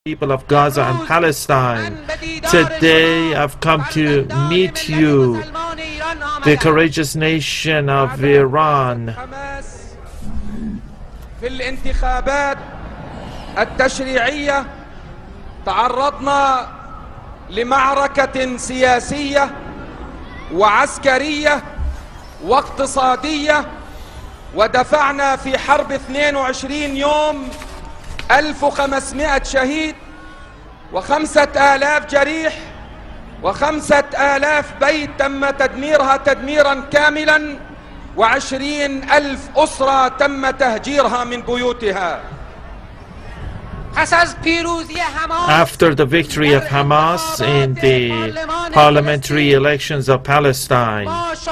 People of Gaza and Palestine. Today I've come to meet you, the courageous nation of Iran. في الانتخابات التشريعية تعرضنا لمعركة سياسية وعسكرية واقتصادية، ودفعنا في حرب 22 يوم 1500 شهيد و5000 جريح و5000 بيت تم تدميرها تدميرا كاملا و20,000 أسرة تم تهجيرها من بيوتها. After the victory of Hamas in the parliamentary elections of Palestine,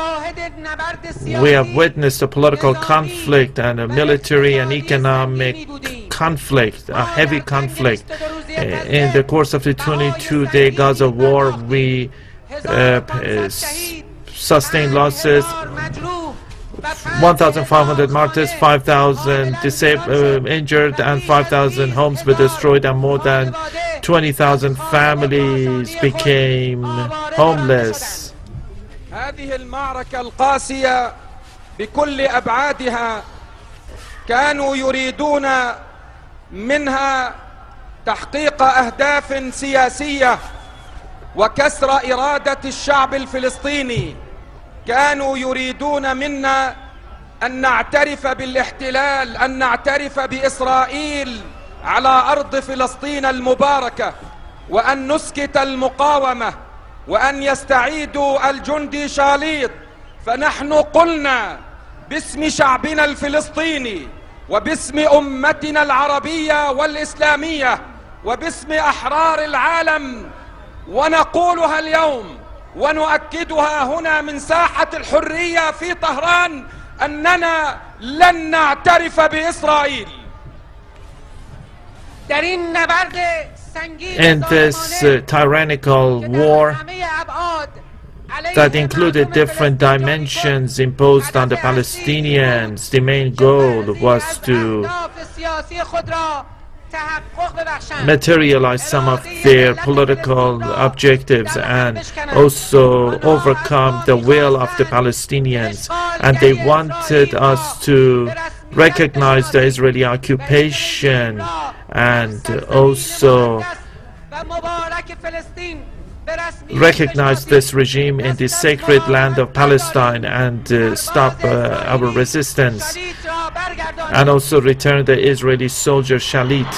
we have witnessed a political conflict and a military and economic conflict, a heavy conflict. In the course of the 22-day Gaza war, we sustained losses, 1,500 martyrs, 5,000 injured, and 5,000 homes were destroyed, and more than 20,000 families became homeless. هذه المعركة القاسية بكل أبعادها كانوا يريدون منها تحقيق أهداف سياسية وكسر إرادة الشعب الفلسطيني. كانوا يريدون منا أن نعترف بالاحتلال، أن نعترف بإسرائيل على أرض فلسطين المباركة، وأن نسكت المقاومة، وأن يستعيدوا الجندي شاليط. فنحن قلنا باسم شعبنا الفلسطيني وباسم أمتنا العربية والإسلامية وباسم أحرار العالم، ونقولها اليوم ونؤكدها هنا من ساحة الحرية في طهران، أننا لن نعترف بإسرائيل. In this tyrannical war that included different dimensions imposed on the Palestinians, the main goal was to materialize some of their political objectives and also overcome the will of the Palestinians. And they wanted us to recognize the Israeli occupation and also recognize this regime in the sacred land of Palestine and stop our resistance, and also return the Israeli soldier Shalit.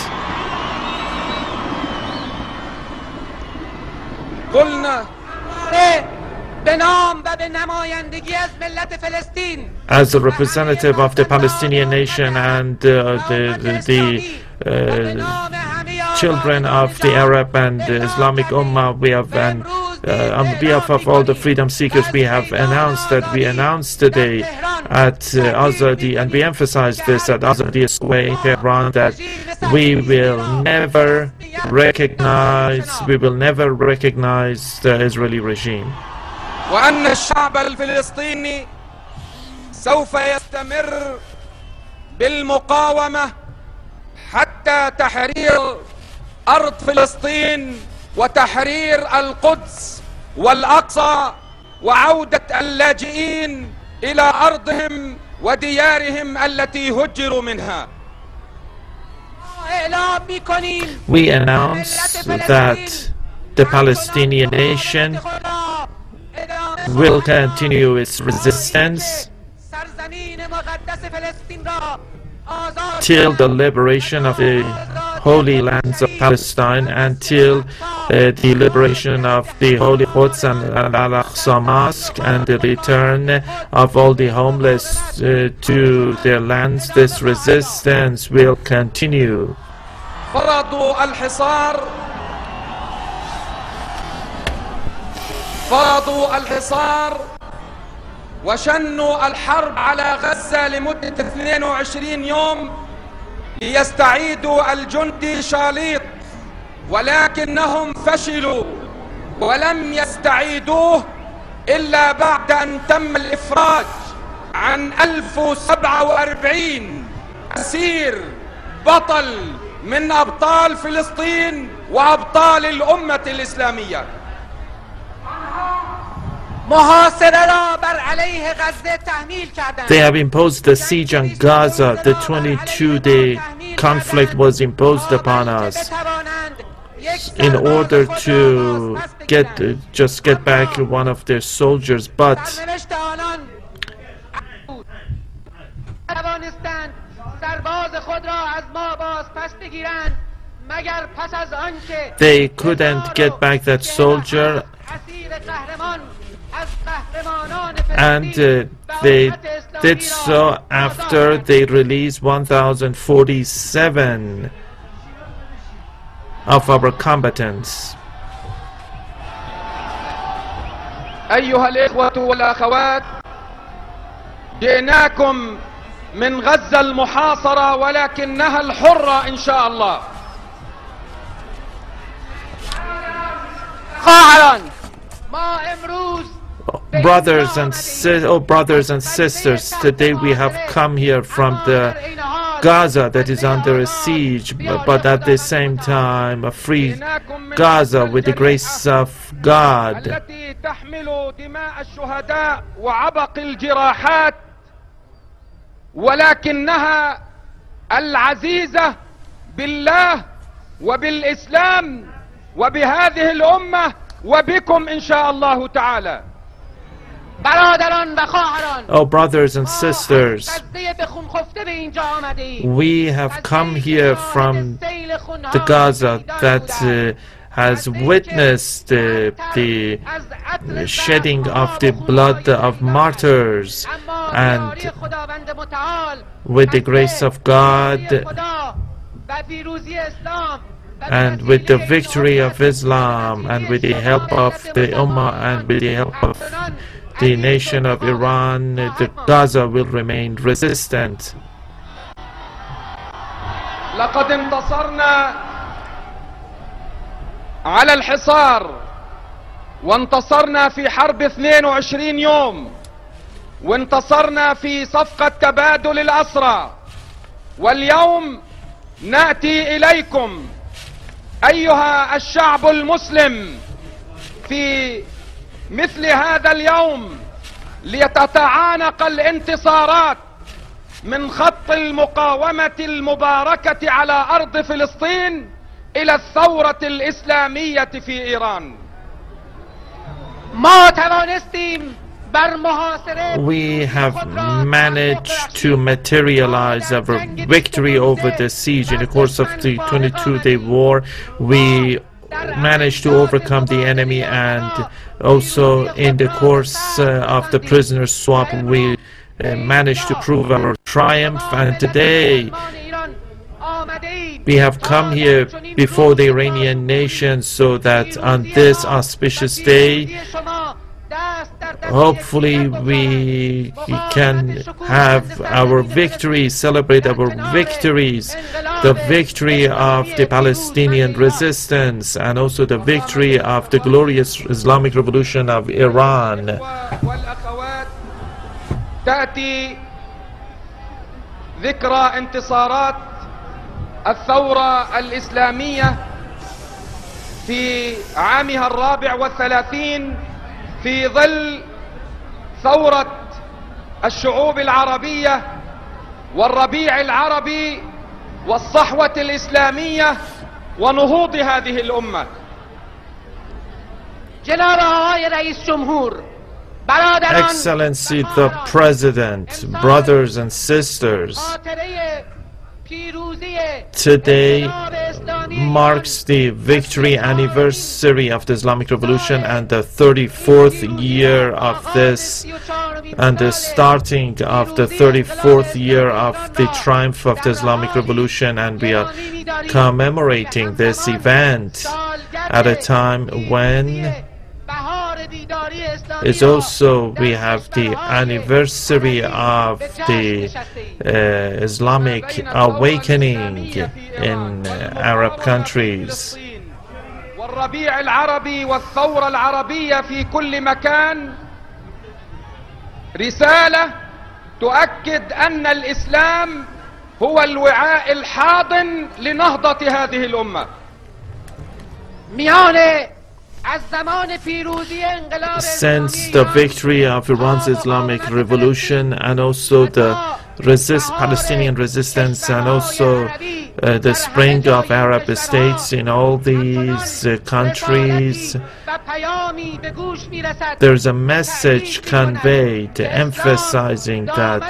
As a representative of the Palestinian nation and the children of the Arab and the Islamic Ummah, we have, and on behalf of all the freedom seekers, we have announced today at Azadi, and we emphasize this at Azadi Square in Tehran, that we will never recognize the Israeli regime. وأن الشعب الفلسطيني سوف يستمر بالمقاومة حتى تحرير أرض فلسطين وتحرير القدس والأقصى وعودة اللاجئين إلى أرضهم وديارهم التي هجروا منها. We announce that the Palestinian nation will continue its resistance till the liberation of the holy lands of Palestine, until the liberation of the Holy Quds and Al-Aqsa Mosque, and the return of all the homeless to their lands. This resistance will continue. فرضوا الحصار وشنوا الحرب على غزة لمدة 22 يوم ليستعيدوا الجندي شاليط، ولكنهم فشلوا ولم يستعيدوه إلا بعد أن تم الإفراج عن 1047 أسير بطل من أبطال فلسطين وأبطال الأمة الإسلامية. They have imposed the siege on Gaza. The 22-day conflict was imposed upon us in order to get back one of their soldiers, but they couldn't get back that soldier, and they did so after they released 1,047 of our combatants. أيها الإخوة والأخوات، جئناكم من غزة المحاصرة ولكنها الحرة إن شاء الله. Brothers and sisters, today we have come here from the Gaza that is under a siege, but at the same time a free Gaza with the grace of God. التي تحمل دماء الشهداء وعبق الجراحات، ولكنها العزيزة بالله وبالإسلام وبهذه الأمة وبكم إن شاء الله تعالى. Oh, brothers and sisters, we have come here from the Gaza that has witnessed the shedding of the blood of martyrs, and with the grace of God and with the victory of Islam and with the help of the Ummah and with the help of the nation of Iran, the Gaza will remain resistant. لقد انتصرنا على الحصار، وانتصرنا في حرب 22 يوم، وانتصرنا في صفقة تبادل الأسرى، واليوم نأتي إليكم أيها الشعب المسلم في مثل هذا اليوم لتتعانق الانتصارات من خط المقاومة المباركة على أرض فلسطين إلى الثورة الإسلامية في إيران. We have managed to materialize our victory over the siege. In the course of the 22-day war, we managed to overcome the enemy, and also in the course of the prisoner swap, we managed to prove our triumph. And today we have come here before the Iranian nation so that on this auspicious day, hopefully we can have our victories, celebrate our victories, the victory of the Palestinian resistance and also the victory of the glorious Islamic Revolution of Iran. تأتي ذكرى انتصارات الثورة الإسلامية في عامها 34 في ظل ثورة الشعوب العربية والربيع العربي والصحوة الإسلامية ونهوض هذه الأمة. جناب آقای رئیس جمهور، Excellency the President, brothers and sisters, today marks the victory anniversary of the Islamic Revolution and the 34th year of this, and the starting of the 34th year of the triumph of the Islamic Revolution, and we are commemorating this event at a time when it's also we have the anniversary of the Islamic awakening in Arab countries. والربيع العربي والثورة العربية في كل مكان رسالة تؤكد أن الإسلام هو الوعاء الحاضن لنهضة هذه الأمة. Since the victory of Iran's Islamic Revolution and also the Palestinian resistance and also the spring of Arab states in all these countries, there's a message conveyed emphasizing that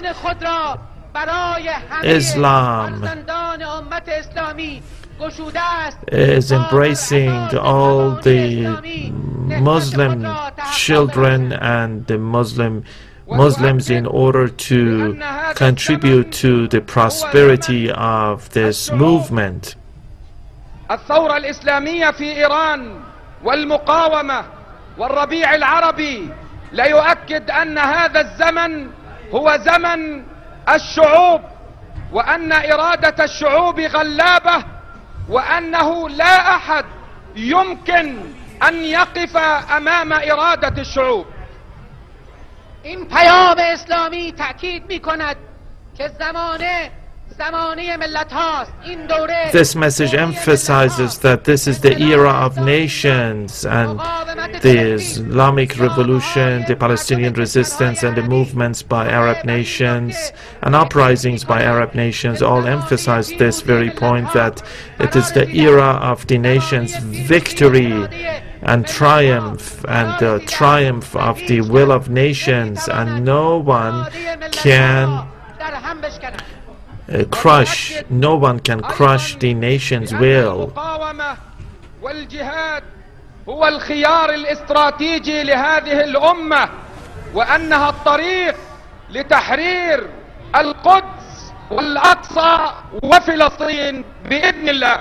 Islam is embracing all the Muslim children and the Muslims in order to contribute to the prosperity of this movement. الثورة الإسلامية في إيران والمقاومة والربيع العربي لا يؤكد أن هذا الزمن هو زمن الشعوب، وأن إرادة الشعوب غلابة، وأنه لا أحد يمكن أن يقف أمام إرادة الشعوب. این پیام اسلامی تأکید می‌کند که زمانه ملت هاست. این دوره This message emphasizes that this is the era of nations, and the Islamic Revolution, the Palestinian resistance, and the movements by Arab nations and uprisings by Arab nations all emphasize this very point, that it is the era of the nations' victory and triumph, and the triumph of the will of nations, and no one can crush the nation's will. والجهاد هو الخيار الاستراتيجي لهذه الأمة، وأنها الطريق لتحرير القدس والأقصى وفلسطين بإذن الله.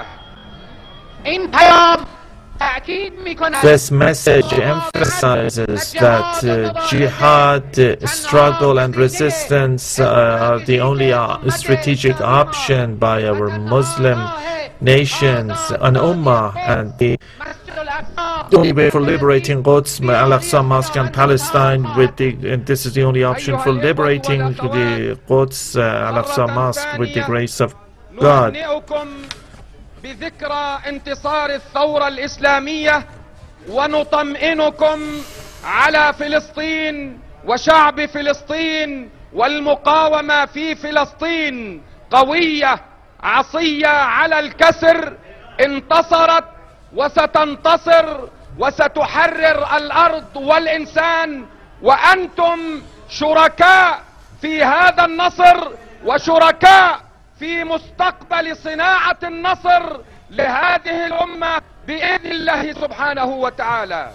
This message emphasizes that jihad, struggle and resistance are the only strategic option by our Muslim nations and Ummah, and the only way for liberating Quds, Al-Aqsa Mosque and Palestine, and this is the only option for liberating the Quds, Al-Aqsa Mosque with the grace of God. بذكرى انتصار الثورة الإسلامية، ونطمئنكم على فلسطين وشعب فلسطين والمقاومة في فلسطين قوية عصية على الكسر، انتصرت وستنتصر وستحرر الأرض والإنسان، وأنتم شركاء في هذا النصر وشركاء في مستقبل صناعة النصر لهذه الأمة بإذن الله سبحانه وتعالى.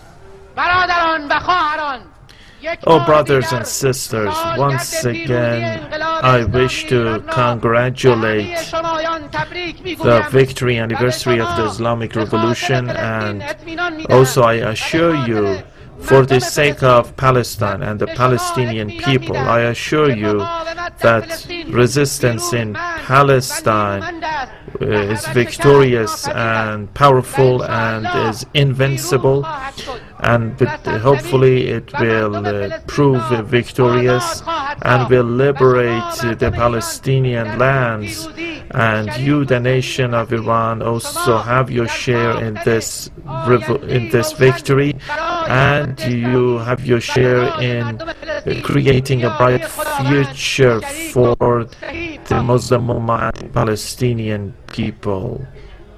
Oh, brothers and sisters, once again I wish to congratulate the victory anniversary of the Islamic Revolution, and also I assure you, for the sake of Palestine and the Palestinian people, I assure you that resistance in Palestine is victorious and powerful and is invincible, and hopefully it will prove victorious and will liberate the Palestinian lands. And you, the nation of Iran, also have your share in this victory, and you have your share in creating a bright future for the Muslim Ummah and the Palestinian people.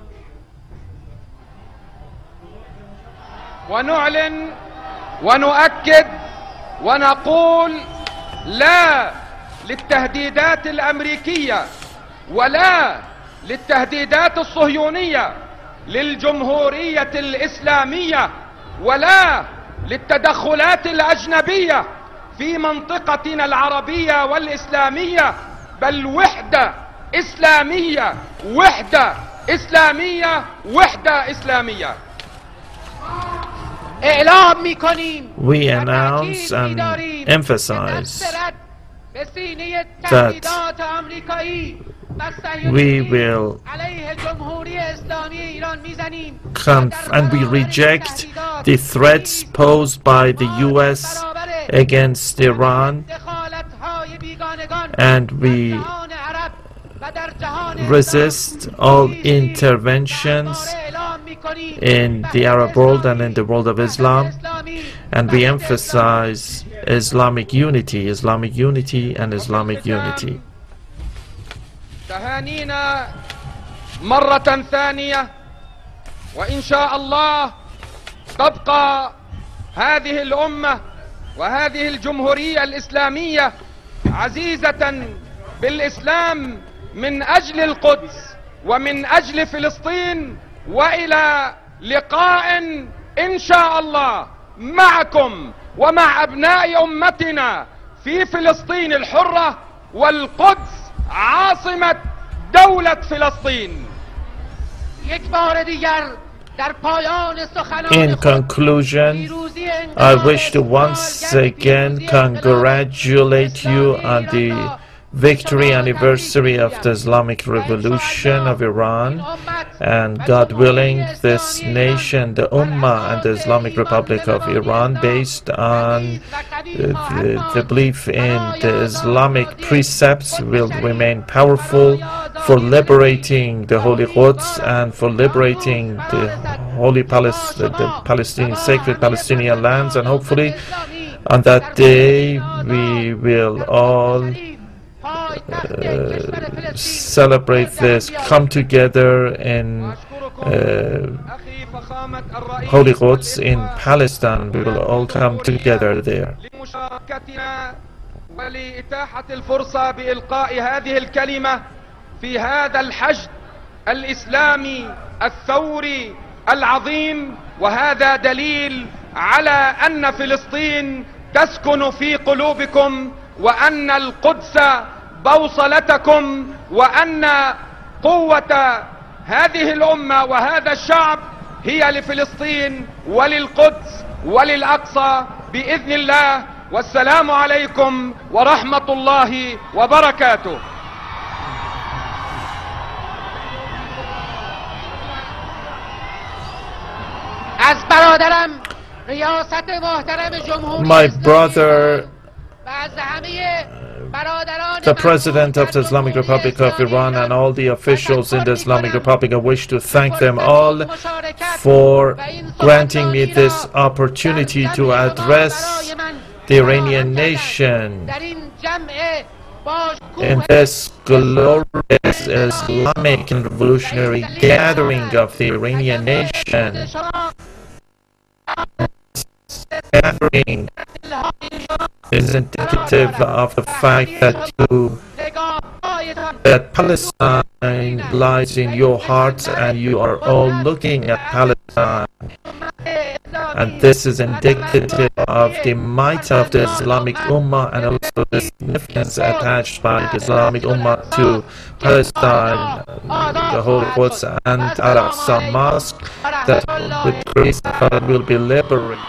ونعلن ونؤكد ونقول لا للتهديدات الأمريكية ولا للتهديدات الصهيونية للجمهورية الإسلامية ولا للتدخلات الأجنبية في منطقتنا العربية والإسلامية، بل وحدة إسلامية، وحدة إسلامية، وحدة إسلامية. We announce and emphasize that we will and we reject the threats posed by the US against Iran, and we resist all interventions in the Arab world and in the world of Islam, and we emphasize Islamic unity and Islamic unity. تهانينا مرة ثانية، وإن شاء الله تبقى هذه الأمة وهذه الجمهورية الإسلامية عزيزة بالإسلام من أجل القدس ومن أجل فلسطين، وإلى لقاء إن شاء الله معكم ومع أبناء أمتنا في فلسطين الحرة والقدس عاصمة دولة فلسطين. In conclusion, I wish to once again congratulate you on the victory anniversary of the Islamic Revolution of Iran, and God willing, this nation, the Ummah and the Islamic Republic of Iran, based on the belief in the Islamic precepts, will remain powerful for liberating the Holy Quds and for liberating the Holy Palestinian, sacred Palestinian lands, and hopefully on that day we will all celebrate this, come together in Holy Quds in Palestine. We will all come together there. ولإتاحة الفرصة بإلقاء هذه الكلمة في هذا الحشد الإسلامي الثوري العظيم، وهذا دليل على أن فلسطين تسكن في قلوبكم، وأن القدس بوصلتكم، وأن قوة هذه الأمة وهذا الشعب هي لفلسطين وللقدس وللأقصى بإذن الله. والسلام عليكم ورحمة الله وبركاته. My brother, the President of the Islamic Republic of Iran, and all the officials in the Islamic Republic, I wish to thank them all for granting me this opportunity to address the Iranian nation in this glorious Islamic and revolutionary gathering of the Iranian nation. Gathering is indicative of the fact that Palestine lies in your hearts and you are all looking at Palestine. And this is indicative of the might of the Islamic Ummah and also the significance attached by the Islamic Ummah to Palestine, the Holy Quds and Al-Aqsa Mosque, that with grace of God will be liberated.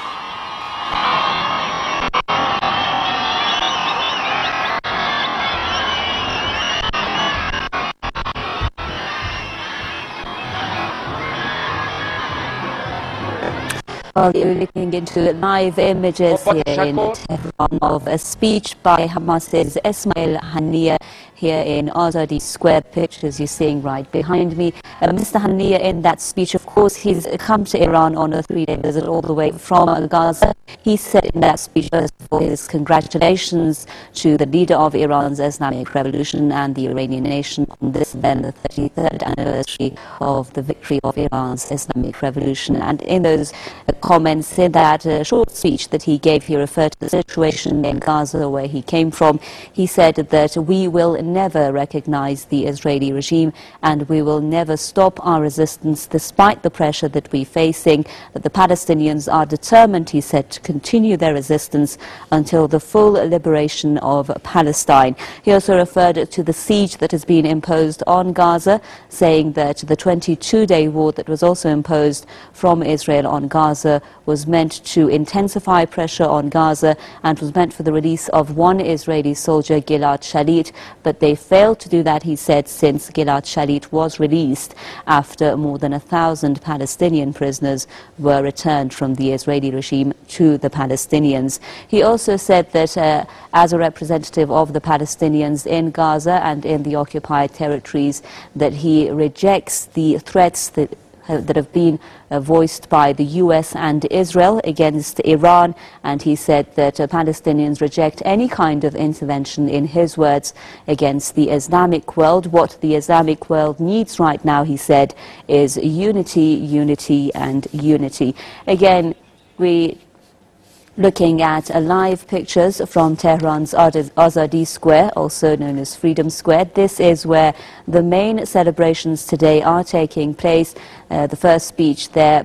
Well, you're looking into live images here in Tehran of a speech by Hamas's Ismail Haniyeh here in Azadi Square. Pictures you're seeing right behind me. Mr. Haniyeh, in that speech, of course, he's come to Iran on a 3-day visit all the way from Gaza. He said in that speech, first of all, his congratulations to the leader of Iran's Islamic Revolution and the Iranian nation on this, then the 33rd anniversary of the victory of Iran's Islamic Revolution. And in those comments, in that short speech that he gave, he referred to the situation in Gaza where he came from. He said that we will never recognize the Israeli regime and we will never stop our resistance despite the pressure that we're facing, that the Palestinians are determined, he said, to continue their resistance until the full liberation of Palestine. He also referred to the siege that has been imposed on Gaza, saying that the 22-day war that was also imposed from Israel on Gaza was meant to intensify pressure on Gaza and was meant for the release of one Israeli soldier, Gilad Shalit, but that they failed to do that, he said, since Gilad Shalit was released after more than 1,000 Palestinian prisoners were returned from the Israeli regime to the Palestinians. He also said that as a representative of the Palestinians in Gaza and in the occupied territories, that he rejects the threats that have been voiced by the US and Israel against Iran, and he said that Palestinians reject any kind of intervention, in his words, against the Islamic world. What the Islamic world needs right now, he said, is unity, unity and unity. Again, looking at live pictures from Tehran's Azadi Square, also known as Freedom Square. This is where the main celebrations today are taking place. The first speech there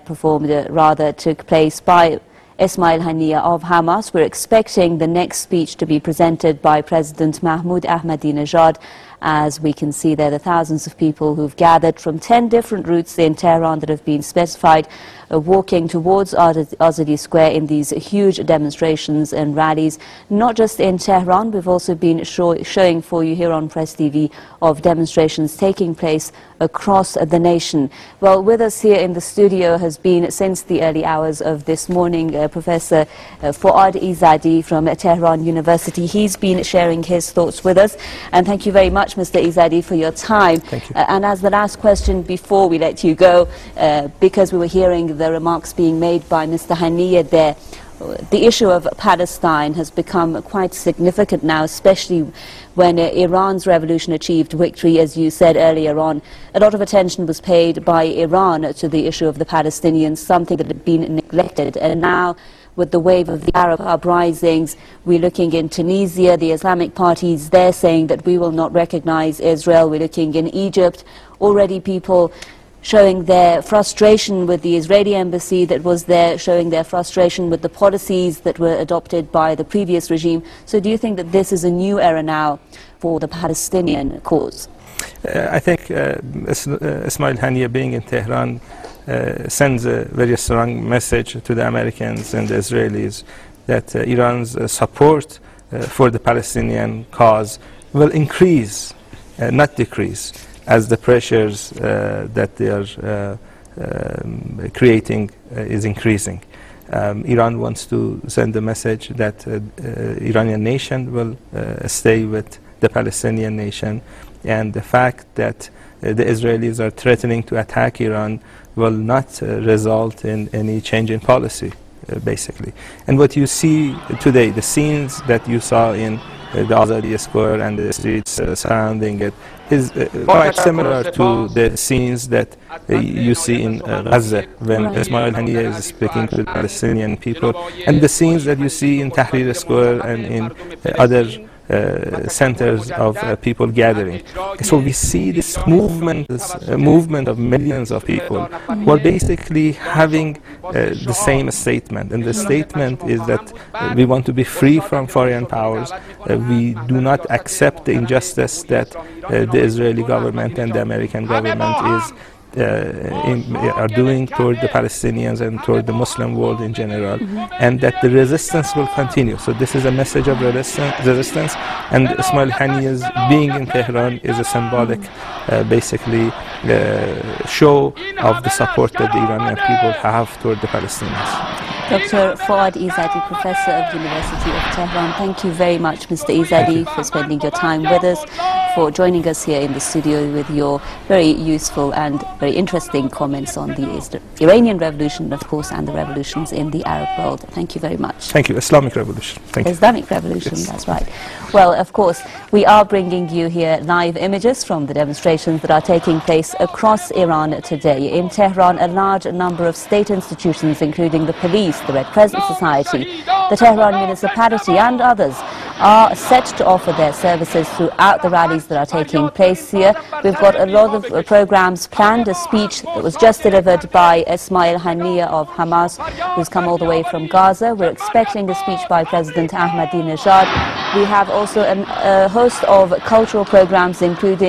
took place by Ismail Haniyeh of Hamas. We're expecting the next speech to be presented by President Mahmoud Ahmadinejad. As we can see there, the thousands of people who've gathered from 10 different routes in Tehran that have been specified, walking towards Azadi Square in these huge demonstrations and rallies, not just in Tehran. We've also been showing for you here on Press TV of demonstrations taking place across the nation. Well, with us here in the studio has been, since the early hours of this morning, Professor Fouad Izadi from Tehran University. He's been sharing his thoughts with us, and thank you very much, Mr. Izadi, for your time. Thank you. And as the last question before we let you go, because we were hearing the remarks being made by Mr. Haniyeh there, the issue of Palestine has become quite significant now, especially when Iran's revolution achieved victory, as you said earlier on. A lot of attention was paid by Iran to the issue of the Palestinians, something that had been neglected. And now, with the wave of the Arab uprisings, we're looking in Tunisia, the Islamic parties there saying that we will not recognize Israel. We're looking in Egypt, already people showing their frustration with the Israeli embassy that was there, showing their frustration with the policies that were adopted by the previous regime. So do you think that this is a new era now for the Palestinian cause? I think Ismail Haniyeh being in Tehran sends a very strong message to the Americans and the Israelis that Iran's support for the Palestinian cause will increase, not decrease, as the pressures that they are creating is increasing. Iran wants to send a message that Iranian nation will stay with the Palestinian nation, and the fact that the Israelis are threatening to attack Iran will not result in any change in policy, basically. And what you see today, the scenes that you saw in the Azadi Square and the streets surrounding it, is quite similar to the scenes that you see in Gaza when Ismail Haniyeh is speaking to the Palestinian people, and the scenes that you see in Tahrir Square and in other centers of people gathering. So we see this movement of millions of people who are basically having the same statement, and the statement is that we want to be free from foreign powers. We do not accept the injustice that the Israeli government and the American government are doing toward the Palestinians and toward the Muslim world in general, and that the resistance will continue. So this is a message of resistance, and Ismail Haniyeh's being in Tehran is a symbolic, basically, show of the support that the Iranian people have toward the Palestinians. Dr. Fouad Izadi, Professor of the University of Tehran, thank you very much, Mr. Izadi, for spending your time with us, for joining us here in the studio with your very useful and very interesting comments on the Iranian Revolution, of course, and the revolutions in the Arab world. Thank you very much. Thank you. Islamic Revolution. Thank you. Islamic Revolution, yes. That's right. Well, of course, we are bringing you here live images from the demonstrations that are taking place across Iran today. In Tehran, a large number of state institutions, including the police, the Red Crescent Society, the Tehran municipality and others, are set to offer their services throughout the rallies that are taking place here. We've got a lot of programs planned. A speech that was just delivered by Ismail Haniyeh of Hamas, who's come all the way from Gaza. We're expecting a speech by President Ahmadinejad. We have also a host of cultural programs, including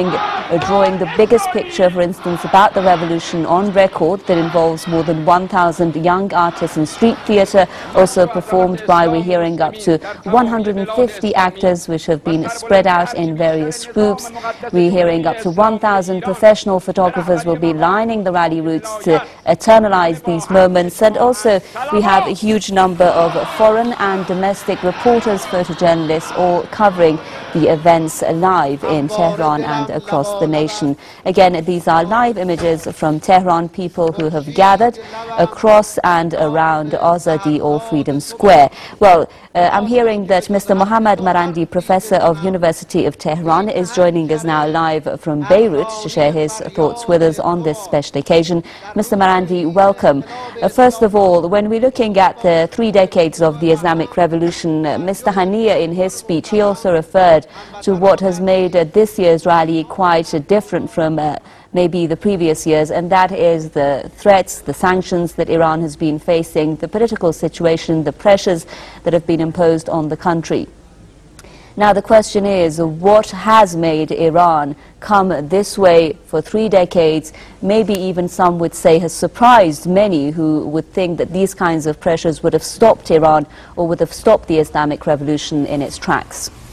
drawing the biggest picture, for instance, about the revolution on record that involves more than 1,000 young artists in street theatre, also performed by, we're hearing, up to 150 actors which have been spread out in various groups. We're hearing up to 1,000 professional photographers will be lining the rally routes to eternalize these moments, and also we have a huge number of foreign and domestic reporters, photojournalists, all covering the events live in Tehran and across the nation. Again, these are live images from Tehran, people who have gathered across and around Azadi or Freedom Square. Well, I'm hearing that Mr. Mohammad Marandi, Professor of University of Tehran, is joining us now live from Beirut to share his thoughts with us on this special occasion. Mr. Marandi, welcome. First of all, when we're looking at the 3 decades of the Islamic Revolution, Mr. Haniyeh, in his speech, he also referred to what has made this year's rally quite different from maybe the previous years, and that is the threats, the sanctions that Iran has been facing, the political situation, the pressures that have been imposed on the country. Now the question is, what has made Iran come this way for 3 decades? Maybe even some would say has surprised many who would think that these kinds of pressures would have stopped Iran or would have stopped the Islamic Revolution in its tracks.